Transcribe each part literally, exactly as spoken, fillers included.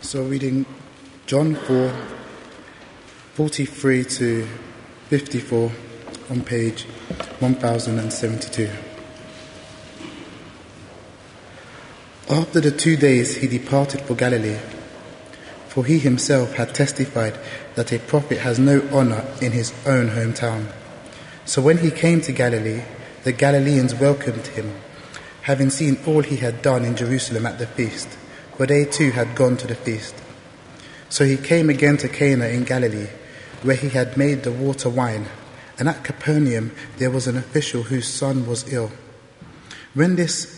So reading John four, forty-three to fifty-four on page one thousand seventy-two. After the two days he departed for Galilee, for he himself had testified that a prophet has no honour in his own hometown. So when he came to Galilee, the Galileans welcomed him, having seen all he had done in Jerusalem at the feast, for they too had gone to the feast. So he came again to Cana in Galilee, where he had made the water wine, and at Capernaum there was an official whose son was ill. When this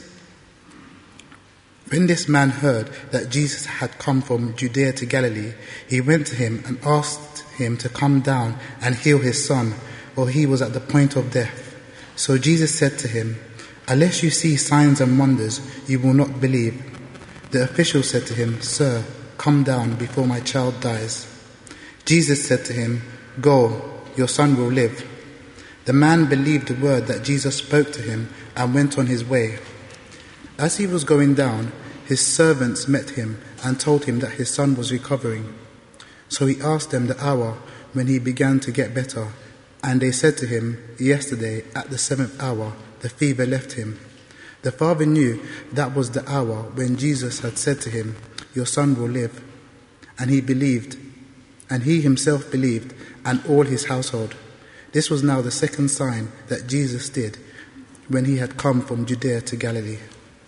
When this man heard that Jesus had come from Judea to Galilee, he went to him and asked him to come down and heal his son, for he was at the point of death. So Jesus said to him, "Unless you see signs and wonders, you will not believe." The official said to him, "Sir, come down before my child dies." Jesus said to him, "Go, your son will live." The man believed the word that Jesus spoke to him and went on his way. As he was going down, his servants met him and told him that his son was recovering. So he asked them the hour when he began to get better, and they said to him, "Yesterday, at the seventh hour, the fever left him." The father knew that was the hour when Jesus had said to him, "Your son will live." And he believed, and he himself believed, and all his household. This was now the second sign that Jesus did when he had come from Judea to Galilee.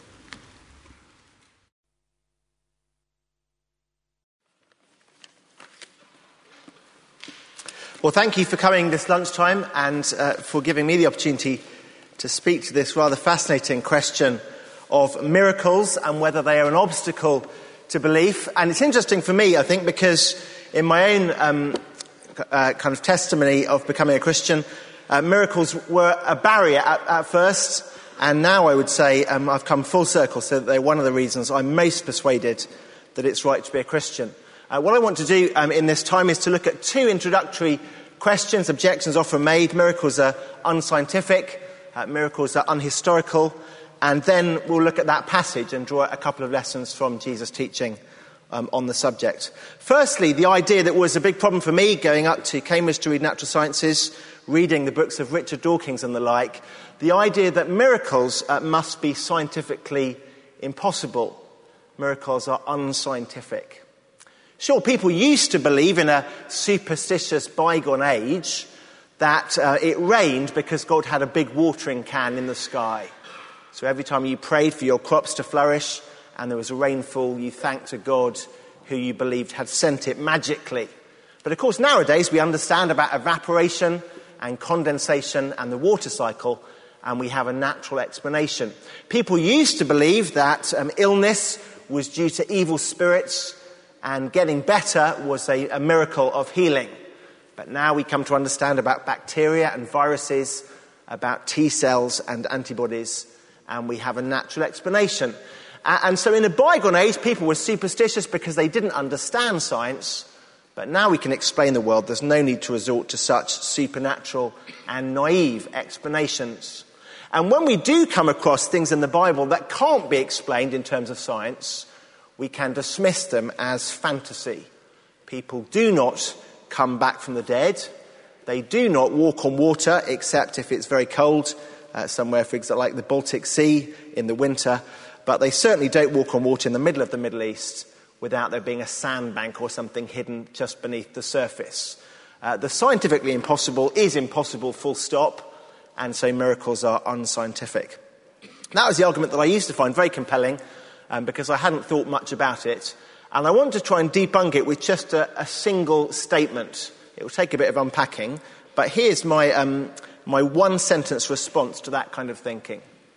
Well, thank you for coming this lunchtime and uh, for giving me the opportunity to speak to this rather fascinating question of miracles and whether they are an obstacle to belief. And it's interesting for me, I think, because in my own um, uh, kind of testimony of becoming a Christian, uh, miracles were a barrier at, at first, and now I would say um, I've come full circle, so that they're one of the reasons I'm most persuaded that it's right to be a Christian. Uh, what I want to do um, in this time is to look at two introductory questions, objections often made. Miracles are unscientific, uh, miracles are unhistorical, and then we'll look at that passage and draw a couple of lessons from Jesus' teaching um, on the subject. Firstly, the idea that was a big problem for me going up to Cambridge to read natural sciences, reading the books of Richard Dawkins and the like, the idea that miracles uh, must be scientifically impossible. Miracles are unscientific. Sure, people used to believe in a superstitious bygone age that uh, it rained because God had a big watering can in the sky. So every time you prayed for your crops to flourish and there was a rainfall, you thanked to God who you believed had sent it magically. But of course nowadays we understand about evaporation and condensation and the water cycle, and we have a natural explanation. People used to believe that um, illness was due to evil spirits, and getting better was a, a miracle of healing. But now we come to understand about bacteria and viruses, about T cells and antibodies, and we have a natural explanation. Uh, and so in a bygone age, people were superstitious because they didn't understand science. But now we can explain the world. There's no need to resort to such supernatural and naive explanations. And when we do come across things in the Bible that can't be explained in terms of science, we can dismiss them as fantasy. People do not come back from the dead. They do not walk on water, except if it's very cold, uh, somewhere, for example, like the Baltic Sea in the winter. But they certainly don't walk on water in the middle of the Middle East without there being a sandbank or something hidden just beneath the surface. Uh, the scientifically impossible is impossible, full stop, and so miracles are unscientific. That was the argument that I used to find very compelling, Um, because I hadn't thought much about it. And I wanted to try and debunk it with just a, a single statement. It will take a bit of unpacking, but here's my, um, my one-sentence response to that kind of thinking.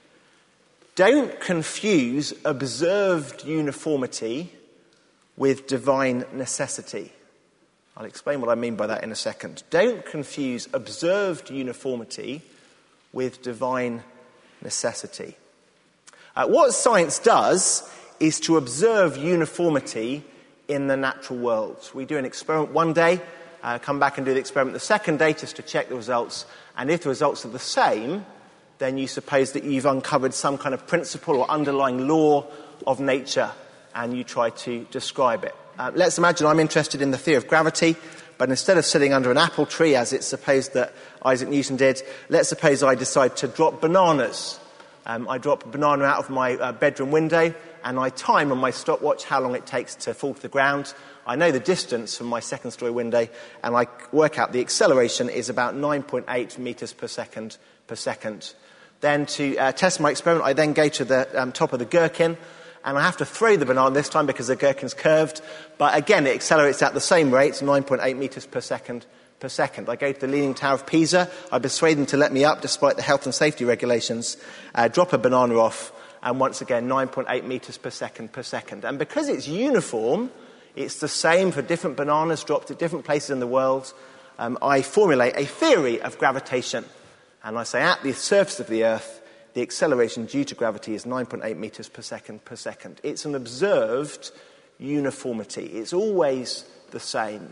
Don't confuse observed uniformity with divine necessity. I'll explain what I mean by that in a second. Don't confuse observed uniformity with divine necessity. Uh, what science does is to observe uniformity in the natural world. We do an experiment one day, uh, come back and do the experiment the second day just to check the results, and if the results are the same, then you suppose that you've uncovered some kind of principle or underlying law of nature, and you try to describe it. Uh, let's imagine I'm interested in the theory of gravity, but instead of sitting under an apple tree, as it's supposed that Isaac Newton did, let's suppose I decide to drop bananas. Um, I drop a banana out of my uh, bedroom window, and I time on my stopwatch how long it takes to fall to the ground. I know the distance from my second-story window, and I work out the acceleration is about nine point eight metres per second per second. Then to uh, test my experiment, I then go to the um, top of the gherkin, and I have to throw the banana this time because the gherkin's curved. But again, it accelerates at the same rate, nine point eight metres per second per second. I go to the Leaning Tower of Pisa. I persuade them to let me up despite the health and safety regulations, uh, drop a banana off, and once again, nine point eight metres per second per second. And because it's uniform, it's the same for different bananas dropped at different places in the world, um, I formulate a theory of gravitation. And I say at the surface of the Earth, the acceleration due to gravity is nine point eight metres per second per second. It's an observed uniformity. It's always the same.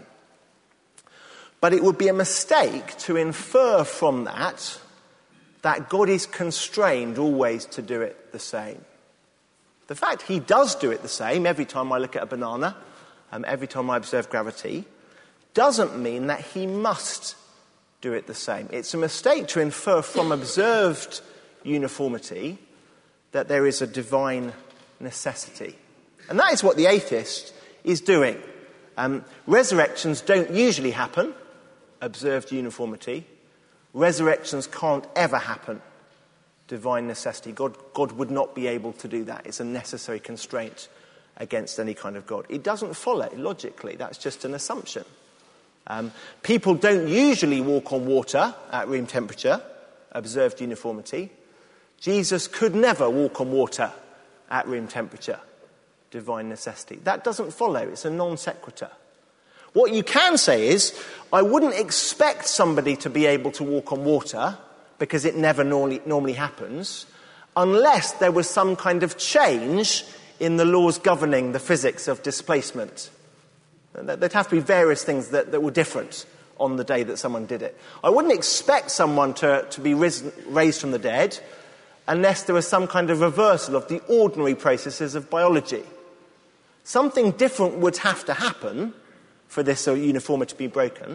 But it would be a mistake to infer from that that God is constrained always to do it the same. The fact he does do it the same every time I look at a banana, um, every time I observe gravity, doesn't mean that he must do it the same. It's a mistake to infer from observed uniformity that there is a divine necessity. And that is what the atheist is doing. Um, resurrections don't usually happen, observed uniformity. Resurrections can't ever happen, divine necessity. God, God would not be able to do that. It's a necessary constraint against any kind of God. It doesn't follow logically. That's just an assumption. Um, people don't usually walk on water at room temperature, observed uniformity. Jesus could never walk on water at room temperature, divine necessity. That doesn't follow. It's a non sequitur. What you can say is, I wouldn't expect somebody to be able to walk on water, because it never normally, normally happens, unless there was some kind of change in the laws governing the physics of displacement. There'd have to be various things that, that were different on the day that someone did it. I wouldn't expect someone to, to be risen, raised from the dead unless there was some kind of reversal of the ordinary processes of biology. Something different would have to happen for this uniformity to be broken.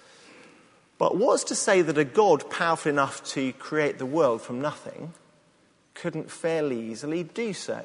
But what's to say that a God powerful enough to create the world from nothing couldn't fairly easily do so?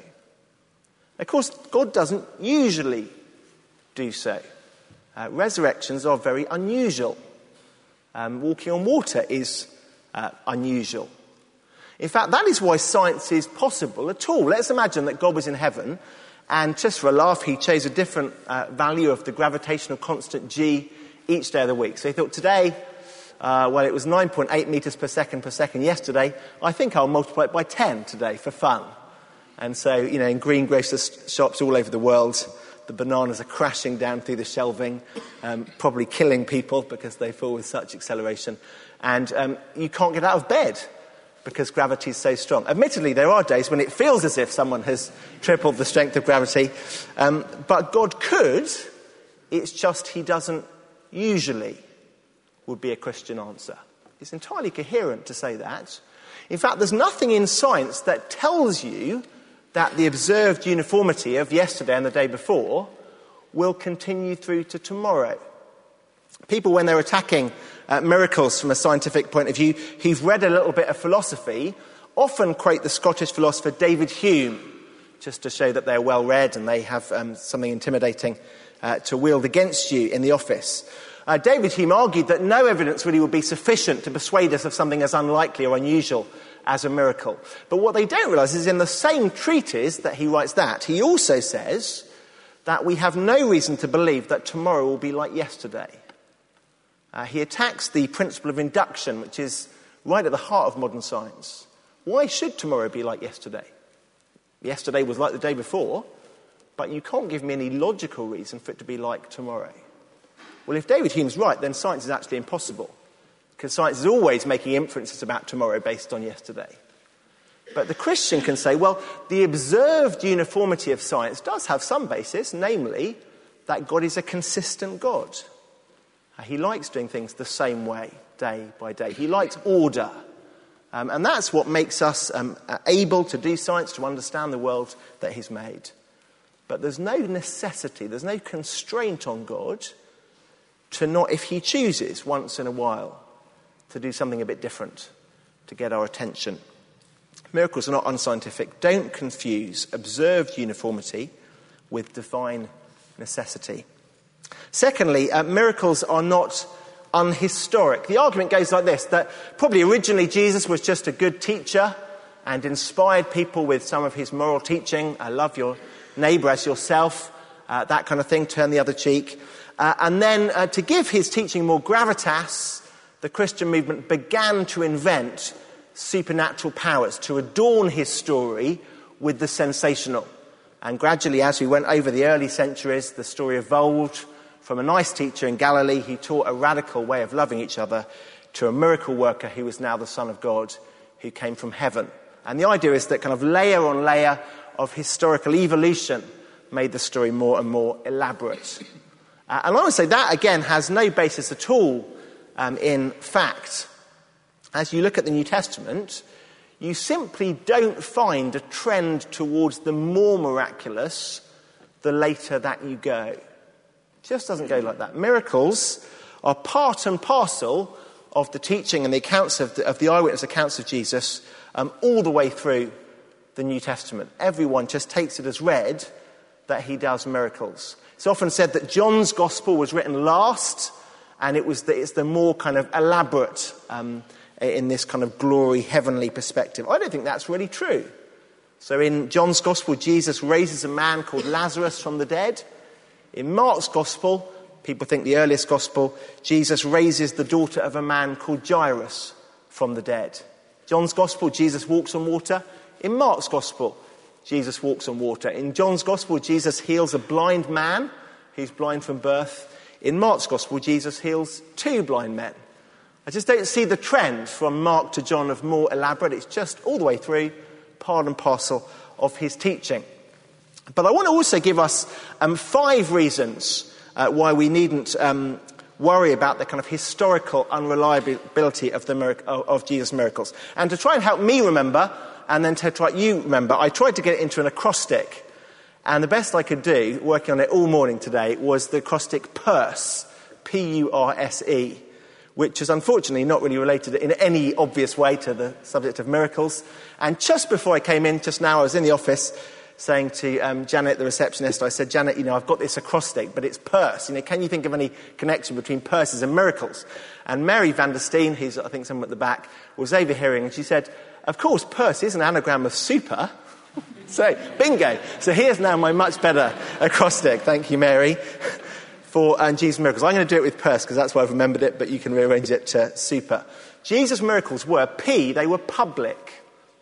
Of course, God doesn't usually do so. Uh, resurrections are very unusual. Um, walking on water is uh, unusual. In fact, that is why science is possible at all. Let's imagine that God was in heaven, and just for a laugh, he chose a different uh, value of the gravitational constant G each day of the week. So he thought, today, uh, well, it was nine point eight metres per second per second yesterday. I think I'll multiply it by ten today for fun. And so, you know, in greengrocers shops all over the world, the bananas are crashing down through the shelving, um, probably killing people because they fall with such acceleration. And um, you can't get out of bed because gravity is so strong. Admittedly, there are days when it feels as if someone has tripled the strength of gravity. Um, but God could, it's just he doesn't usually, would be a Christian answer. It's entirely coherent to say that. In fact, there's nothing in science that tells you that the observed uniformity of yesterday and the day before will continue through to tomorrow. People, when they're attacking uh, miracles from a scientific point of view, who've read a little bit of philosophy, often quote the Scottish philosopher David Hume, just to show that they're well read and they have um, something intimidating uh, to wield against you in the office. Uh, David Hume argued that no evidence really would be sufficient to persuade us of something as unlikely or unusual as a miracle. But what they don't realise is in the same treatise that he writes that, he also says that we have no reason to believe that tomorrow will be like yesterday. Uh, he attacks the principle of induction, which is right at the heart of modern science. Why should tomorrow be like yesterday? Yesterday was like the day before, but you can't give me any logical reason for it to be like tomorrow. Well, if David Hume's right, then science is actually impossible, because science is always making inferences about tomorrow based on yesterday. But the Christian can say, well, the observed uniformity of science does have some basis, namely that God is a consistent God. He likes doing things the same way, day by day. He likes order. Um, and that's what makes us um, able to do science, to understand the world that he's made. But there's no necessity, there's no constraint on God to not, if he chooses once in a while, to do something a bit different to get our attention. Miracles are not unscientific. Don't confuse observed uniformity with divine necessity. Secondly, uh, miracles are not unhistoric. The argument goes like this, that probably originally Jesus was just a good teacher and inspired people with some of his moral teaching. Uh, love your neighbour as yourself, uh, that kind of thing, turn the other cheek. Uh, and then uh, to give his teaching more gravitas, the Christian movement began to invent supernatural powers to adorn his story with the sensational. And gradually, as we went over the early centuries, the story evolved from a nice teacher in Galilee who taught a radical way of loving each other to a miracle worker who was now the Son of God who came from heaven. And the idea is that kind of layer on layer of historical evolution made the story more and more elaborate. Uh, and I would say that, again, has no basis at all um, in fact. As you look at the New Testament, you simply don't find a trend towards the more miraculous the later that you go. It just doesn't go like that. Miracles are part and parcel of the teaching and the accounts of the, of the eyewitness accounts of Jesus um, all the way through the New Testament. Everyone just takes it as read that he does miracles. It's often said that John's Gospel was written last, and it was the, it's the more kind of elaborate um in this kind of glory, heavenly perspective. I don't think that's really true. So in John's Gospel, Jesus raises a man called Lazarus from the dead. In Mark's Gospel, people think the earliest Gospel, Jesus raises the daughter of a man called Jairus from the dead. John's Gospel, Jesus walks on water. In Mark's Gospel, Jesus walks on water. In John's Gospel, Jesus heals a blind man who's blind from birth. In Mark's Gospel, Jesus heals two blind men. I just don't see the trend from Mark to John of more elaborate. It's just all the way through, part and parcel of his teaching. But I want to also give us um, five reasons uh, why we needn't um, worry about the kind of historical unreliability of, the mirac- of Jesus' miracles. And to try and help me remember, and then to try you remember, I tried to get it into an acrostic. And the best I could do, working on it all morning today, was the acrostic PURSE, P U R S E. Which is unfortunately not really related in any obvious way to the subject of miracles. And just before I came in, just now, I was in the office saying to um, Janet, the receptionist, I said, Janet, you know, I've got this acrostic, but it's PURSE. You know, can you think of any connection between purses and miracles? And Mary van der Steen, who's, I think, someone at the back, was overhearing, and she said, of course, PURSE is an anagram of super. So, bingo. So here's now my much better acrostic. Thank you, Mary. For um, Jesus' miracles. I'm going to do it with PURSE because that's why I've remembered it, but you can rearrange it to super. Jesus' miracles were P, they were public.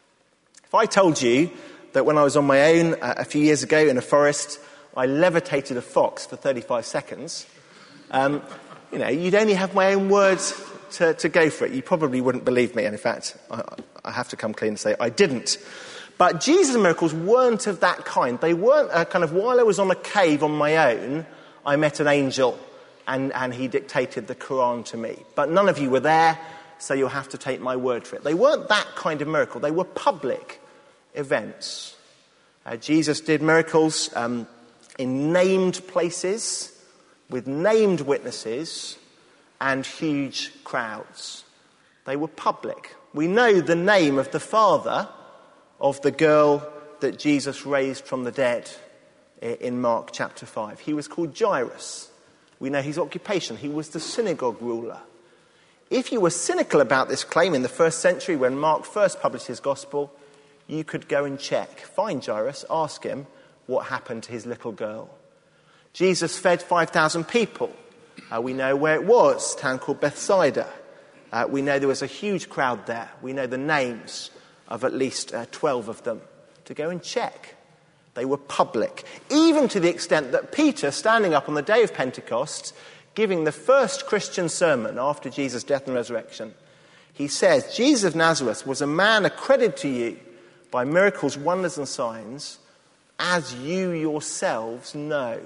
If I told you that when I was on my own uh, a few years ago in a forest, I levitated a fox for thirty-five seconds, um, you know, you'd only have my own words to, to go for it. You probably wouldn't believe me, and in fact, I, I have to come clean and say I didn't. But Jesus' miracles weren't of that kind. They weren't a kind of, while I was on a cave on my own, I met an angel and, and he dictated the Quran to me. But none of you were there, so you'll have to take my word for it. They weren't that kind of miracle. They were public events. Uh, Jesus did miracles um, in named places, with named witnesses, and huge crowds. They were public. We know the name of the father of the girl that Jesus raised from the dead in Mark chapter five. He was called Jairus. We know his occupation. He was the synagogue ruler. If you were cynical about this claim in the first century when Mark first published his gospel, you could go and check. Find Jairus, ask him what happened to his little girl. Jesus fed five thousand people. Uh, we know where it was, a town called Bethsaida. Uh, we know there was a huge crowd there. We know the names of at least uh, twelve of them. To go and check. They were public, even to the extent that Peter, standing up on the day of Pentecost, giving the first Christian sermon after Jesus' death and resurrection, he says, Jesus of Nazareth was a man accredited to you by miracles, wonders and signs, as you yourselves know.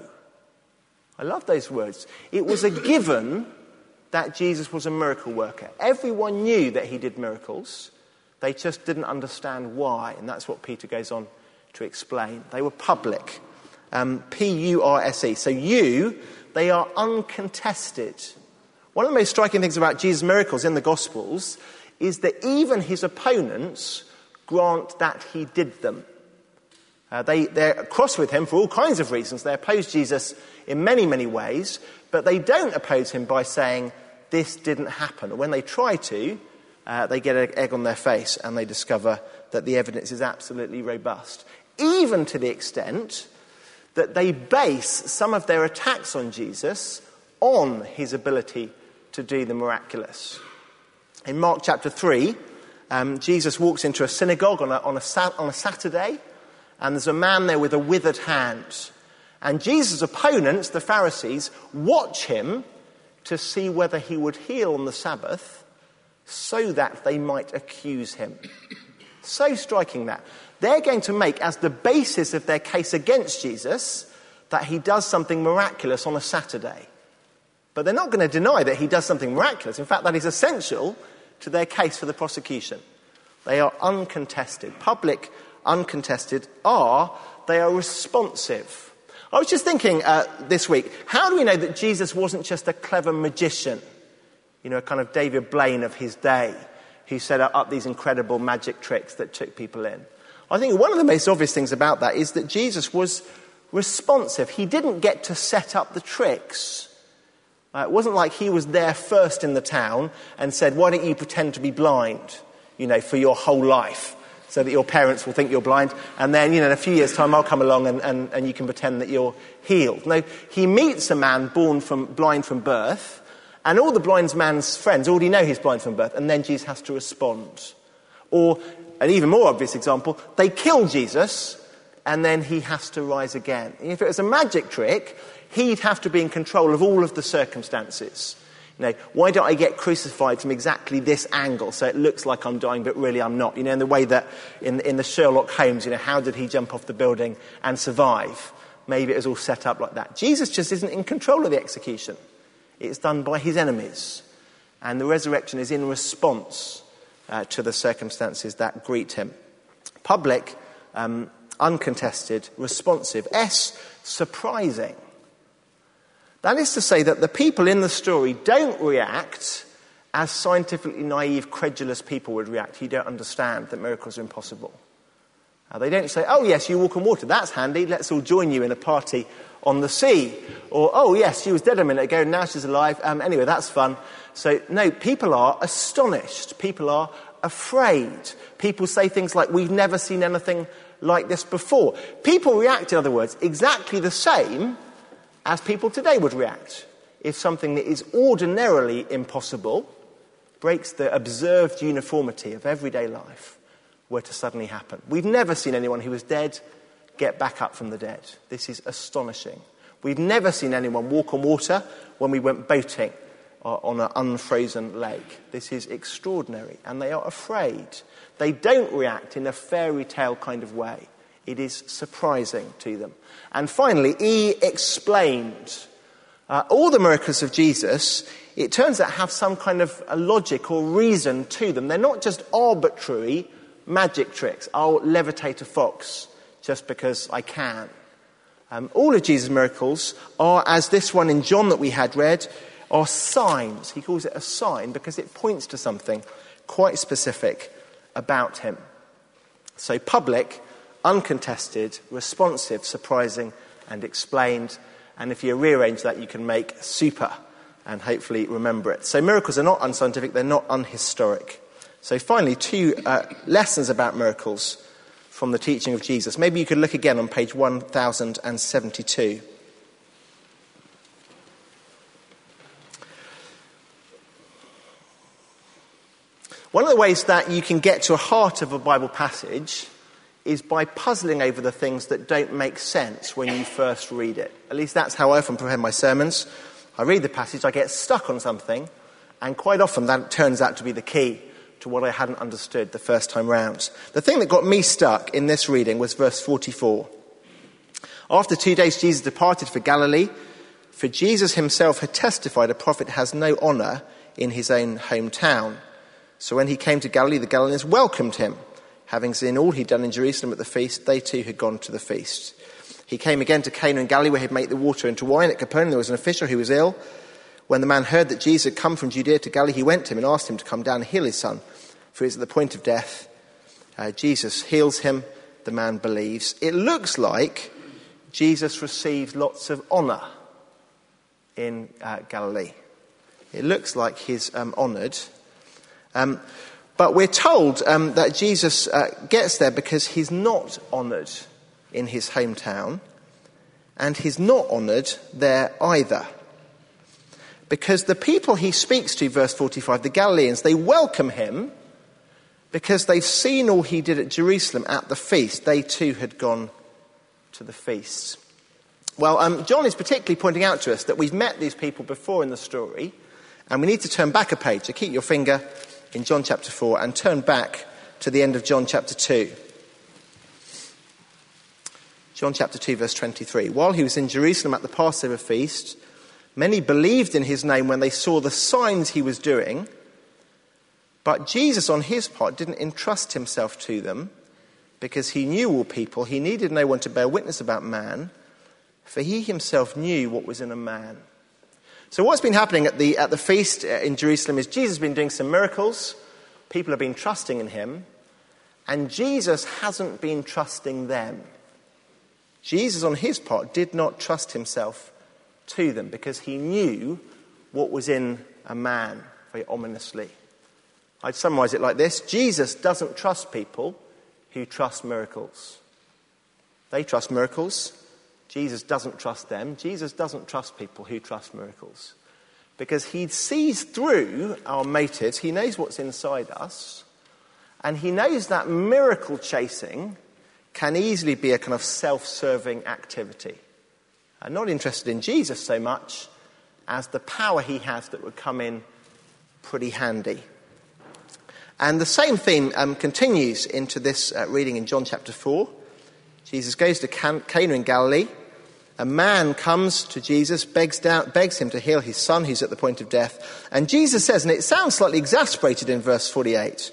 I love those words. It was a given that Jesus was a miracle worker. Everyone knew that he did miracles. They just didn't understand why, and that's what Peter goes on to explain. They were public. Um, P U R S E. So you, they are uncontested. One of the most striking things about Jesus' miracles in the Gospels is that even his opponents grant that he did them. Uh, they, they're cross with him for all kinds of reasons. They oppose Jesus in many, many ways, but they don't oppose him by saying, this didn't happen. When they try to, uh, they get an egg on their face and they discover that the evidence is absolutely robust. Even to the extent that they base some of their attacks on Jesus on his ability to do the miraculous. In Mark chapter three, um, Jesus walks into a synagogue on a, on, a, on a Saturday, and there's a man there with a withered hand. And Jesus' opponents, the Pharisees, watch him to see whether he would heal on the Sabbath so that they might accuse him. So striking that. They're going to make as the basis of their case against Jesus that he does something miraculous on a Saturday. But they're not going to deny that he does something miraculous. In fact, that is essential to their case for the prosecution. They are uncontested. Public, uncontested, are, they are responsive. I was just thinking uh, this week, how do we know that Jesus wasn't just a clever magician? You know, a kind of David Blaine of his day, who set up these incredible magic tricks that took people in. I think one of the most obvious things about that is that Jesus was responsive. He didn't get to set up the tricks. Uh, it wasn't like he was there first in the town and said, why don't you pretend to be blind, you know, for your whole life, so that your parents will think you're blind, and then, you know, in a few years' time I'll come along and, and, and you can pretend that you're healed. No, he meets a man born from blind from birth, and all the blind man's friends already know he's blind from birth, and then Jesus has to respond. Or, an even more obvious example, they kill Jesus, and then he has to rise again. If it was a magic trick, he'd have to be in control of all of the circumstances. You know, why don't I get crucified from exactly this angle so it looks like I'm dying but really I'm not? You know, in the way that in, in the Sherlock Holmes, you know, how did he jump off the building and survive? Maybe it was all set up like that. Jesus just isn't in control of the execution. It's done by his enemies. And the resurrection is in response uh, to the circumstances that greet him. Public, um, uncontested, responsive. S, surprising. That is to say that the people in the story don't react as scientifically naive, credulous people would react who don't understand that miracles are impossible. Uh, they don't say, oh yes, you walk on water, that's handy, let's all join you in a party on the sea. Or, oh yes, she was dead a minute ago, now she's alive, um, anyway, that's fun. So, no, people are astonished, people are afraid. People say things like, we've never seen anything like this before. People react, in other words, exactly the same as people today would react if something that is ordinarily impossible, breaks the observed uniformity of everyday life, were to suddenly happen. We've never seen anyone who was dead get back up from the dead. This is astonishing. We've never seen anyone walk on water when we went boating on an unfrozen lake. This is extraordinary, and they are afraid. They don't react in a fairy tale kind of way. It is surprising to them. And finally, E, explained. Uh, all the miracles of Jesus, it turns out, have some kind of a logic or reason to them. They're not just arbitrary magic tricks. I'll levitate a fox just because I can. Um, all of Jesus' miracles are, as this one in John that we had read, are signs. He calls it a sign because it points to something quite specific about him. So public, uncontested, responsive, surprising, and explained. And if you rearrange that, you can make super and hopefully remember it. So miracles are not unscientific, they're not unhistoric. So finally, two uh, lessons about miracles from the teaching of Jesus. Maybe you could look again on page one thousand seventy-two. One of the ways that you can get to a heart of a Bible passage is by puzzling over the things that don't make sense when you first read it. At least that's how I often prepare my sermons. I read the passage, I get stuck on something, and quite often that turns out to be the key to what I hadn't understood the first time round. The thing that got me stuck in this reading was verse forty-four. After two days Jesus departed for Galilee, for Jesus himself had testified a prophet has no honour in his own hometown. So when he came to Galilee, the Galileans welcomed him. Having seen all he'd done in Jerusalem at the feast, they too had gone to the feast. He came again to Cana in Galilee where he'd made the water into wine. At Capernaum there was an official who was ill. When the man heard that Jesus had come from Judea to Galilee, he went to him and asked him to come down and heal his son, for he was at the point of death. Uh, Jesus heals him. The man believes. It looks like Jesus received lots of honour in uh, Galilee. It looks like he's um, honoured. Um, but we're told um, that Jesus uh, gets there because he's not honoured in his hometown, and he's not honoured there either. Because the people he speaks to, verse forty-five, the Galileans, they welcome him because they've seen all he did at Jerusalem at the feast. They too had gone to the feast. Well, um, John is particularly pointing out to us that we've met these people before in the story, and we need to turn back a page. So keep your finger in John chapter four and turn back to the end of John chapter two. John chapter two, verse twenty-three. While he was in Jerusalem at the Passover feast, many believed in his name when they saw the signs he was doing. But Jesus, on his part, didn't entrust himself to them because he knew all people. He needed no one to bear witness about man, for he himself knew what was in a man. So what's been happening at the at the feast in Jerusalem is Jesus has been doing some miracles. People have been trusting in him. And Jesus hasn't been trusting them. Jesus, on his part, did not trust himself to them because he knew what was in a man, very ominously. I'd summarise it like this. Jesus doesn't trust people who trust miracles. They trust miracles. Jesus doesn't trust them. Jesus doesn't trust people who trust miracles. Because he sees through our motives. He knows what's inside us. And he knows that miracle chasing can easily be a kind of self-serving activity. I'm not interested in Jesus so much as the power he has that would come in pretty handy. And the same theme um, continues into this uh, reading in John chapter four. Jesus goes to Can- Cana in Galilee. A man comes to Jesus, begs, down, begs him to heal his son who's at the point of death. And Jesus says, and it sounds slightly exasperated in verse forty-eight,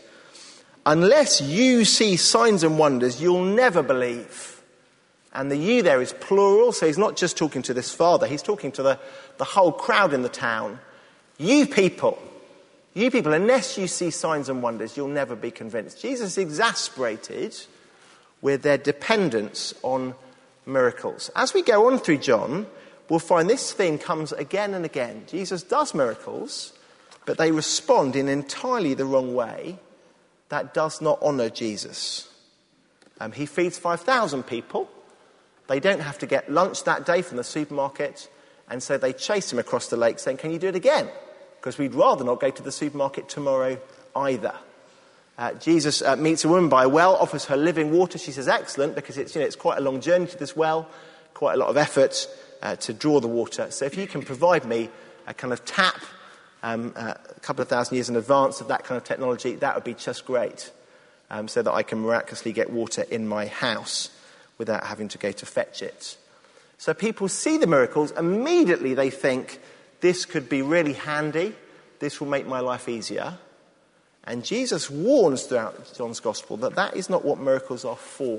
unless you see signs and wonders, you'll never believe. And the you there is plural, so he's not just talking to this father, he's talking to the, the whole crowd in the town. You people, you people, unless you see signs and wonders, you'll never be convinced. Jesus is exasperated with their dependence on miracles. As we go on through John, we'll find this theme comes again and again. Jesus does miracles, but they respond in entirely the wrong way. That does not honour Jesus. Um, he feeds five thousand people. They don't have to get lunch that day from the supermarket, and so they chase him across the lake saying, can you do it again? Because we'd rather not go to the supermarket tomorrow either. Uh, Jesus uh, meets a woman by a well, offers her living water. She says, excellent, because it's, you know, it's quite a long journey to this well, quite a lot of effort uh, to draw the water. So if you can provide me a kind of tap Um, uh, a couple of thousand years in advance of that kind of technology, that would be just great, um, so that I can miraculously get water in my house without having to go to fetch it. So people see the miracles, immediately they think, this could be really handy, this will make my life easier. And Jesus warns throughout John's Gospel that that is not what miracles are for,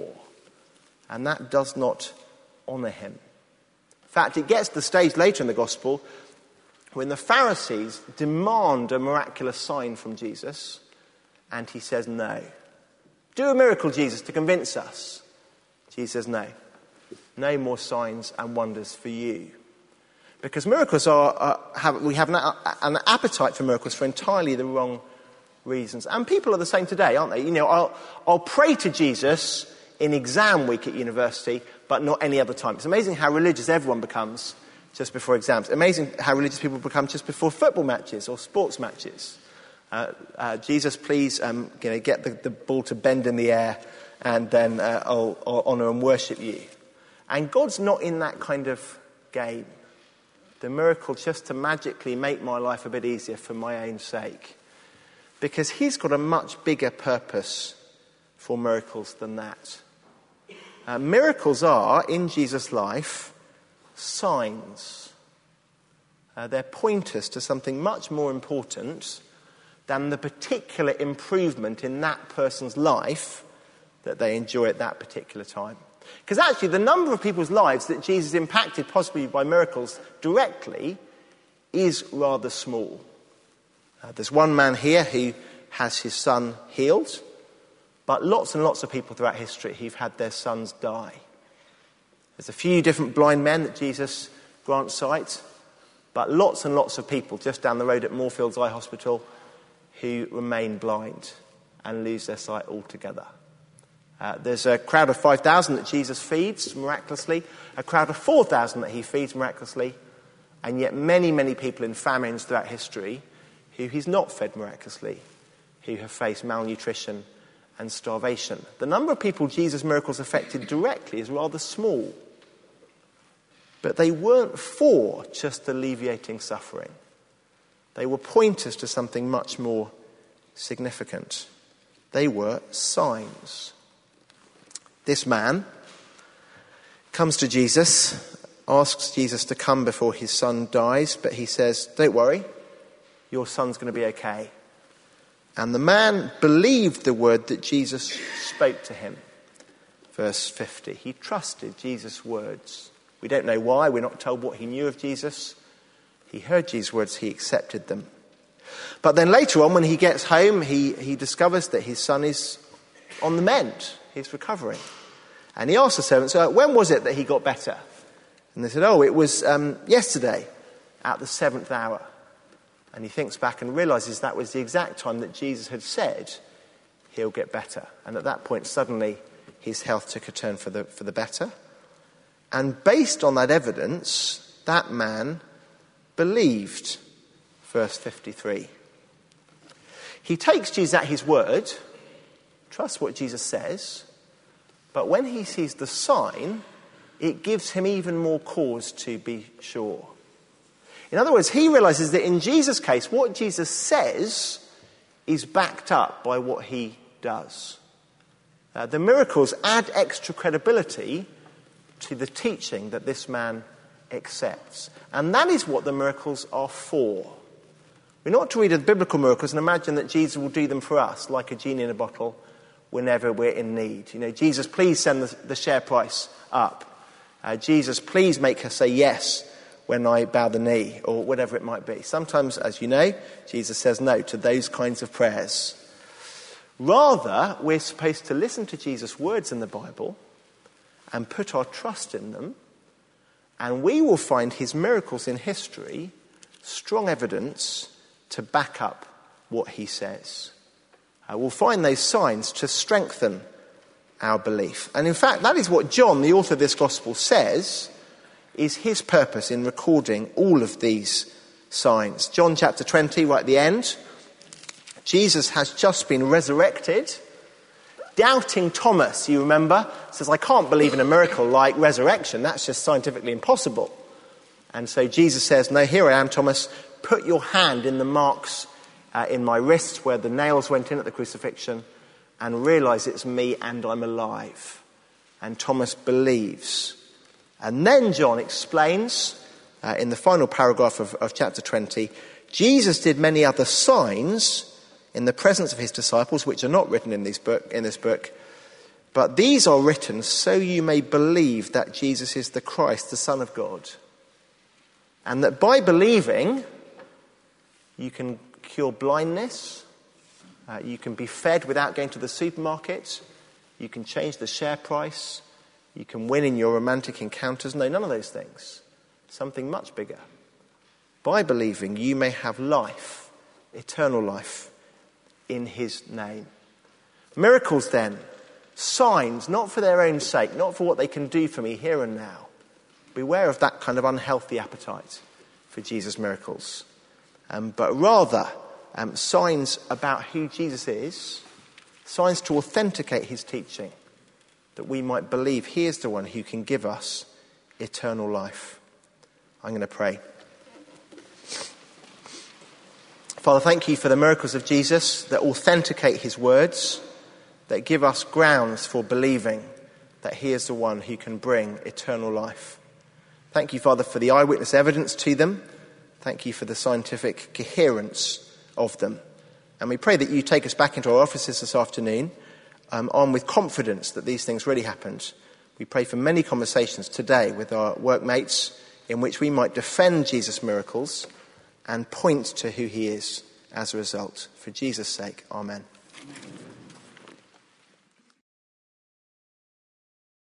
and that does not honour him. In fact, it gets to the stage later in the Gospel when the Pharisees demand a miraculous sign from Jesus, and he says no. Do a miracle, Jesus, to convince us. Jesus says no. No more signs and wonders for you. Because miracles are, uh, have, we have an, an appetite for miracles for entirely the wrong reasons. And people are the same today, aren't they? You know, I'll, I'll pray to Jesus in exam week at university, but not any other time. It's amazing how religious everyone becomes just before exams. Amazing how religious people become just before football matches or sports matches. Uh, uh, Jesus, please um, you know, get the, the ball to bend in the air, and then uh, I'll, I'll honour and worship you. And God's not in that kind of game. The miracle just to magically make my life a bit easier for my own sake. Because he's got a much bigger purpose for miracles than that. Uh, miracles are, in Jesus' life, signs. Uh, they're pointers to something much more important than the particular improvement in that person's life that they enjoy at that particular time. Because actually the number of people's lives that Jesus impacted possibly by miracles directly is rather small. Uh, there's one man here who has his son healed, but lots and lots of people throughout history who've had their sons die. There's a few different blind men that Jesus grants sight, but lots and lots of people just down the road at Moorfields Eye Hospital who remain blind and lose their sight altogether. Uh, there's a crowd of five thousand that Jesus feeds miraculously, a crowd of four thousand that he feeds miraculously, and yet many, many people in famines throughout history who he's not fed miraculously, who have faced malnutrition and starvation. The number of people Jesus' miracles affected directly is rather small. But they weren't for just alleviating suffering. They were pointers to something much more significant. They were signs. This man comes to Jesus, asks Jesus to come before his son dies, but he says, "Don't worry, your son's going to be okay." And the man believed the word that Jesus spoke to him. Verse fifty, he trusted Jesus' words. We don't know why, we're not told what he knew of Jesus. He heard Jesus' words, he accepted them. But then later on, when he gets home, he, he discovers that his son is on the mend. He's recovering. And he asks the servants, uh, when was it that he got better? And they said, oh, it was um, yesterday at the seventh hour. And he thinks back and realizes that was the exact time that Jesus had said he'll get better. And at that point, suddenly, his health took a turn for the, for the better. And based on that evidence, that man believed. Verse fifty-three. He takes Jesus at his word, trusts what Jesus says, but when he sees the sign, it gives him even more cause to be sure. In other words, he realizes that in Jesus' case, what Jesus says is backed up by what he does. Uh, the miracles add extra credibility to the teaching that this man accepts. And that is what the miracles are for. We're not to read of the biblical miracles and imagine that Jesus will do them for us, like a genie in a bottle, whenever we're in need. You know, Jesus, please send the, the share price up. Uh, Jesus, please make her say yes when I bow the knee, or whatever it might be. Sometimes, as you know, Jesus says no to those kinds of prayers. Rather, we're supposed to listen to Jesus' words in the Bible and put our trust in them, and we will find his miracles in history strong evidence to back up what he says. Uh, we'll find those signs to strengthen our belief. And in fact, that is what John, the author of this gospel, says is his purpose in recording all of these signs. John chapter twenty, right at the end, Jesus has just been resurrected. Doubting Thomas, you remember, says, I can't believe in a miracle like resurrection. That's just scientifically impossible. And so Jesus says, no, here I am, Thomas. Put your hand in the marks uh, in my wrists where the nails went in at the crucifixion and realize it's me and I'm alive. And Thomas believes. And then John explains uh, in the final paragraph of, of chapter twenty, Jesus did many other signs in the presence of his disciples, which are not written in this book, in this book, but these are written so you may believe that Jesus is the Christ, the Son of God, and that by believing you can cure blindness, uh, you can be fed without going to the supermarket, you can change the share price, you can win in your romantic encounters. No, none of those things. Something much bigger. By believing you may have life, eternal life, in his name. Miracles then, signs, not for their own sake, not for what they can do for me here and now. Beware of that kind of unhealthy appetite for Jesus' miracles. Um, but rather, um, signs about who Jesus is, signs to authenticate his teaching, that we might believe he is the one who can give us eternal life. I'm going to pray. Father, thank you for the miracles of Jesus that authenticate his words, that give us grounds for believing that he is the one who can bring eternal life. Thank you, Father, for the eyewitness evidence to them. Thank you for the scientific coherence of them. And we pray that you take us back into our offices this afternoon, um, on with confidence that these things really happened, We pray for many conversations today with our workmates in which we might defend Jesus' miracles and point to who he is as a result. For Jesus' sake, amen.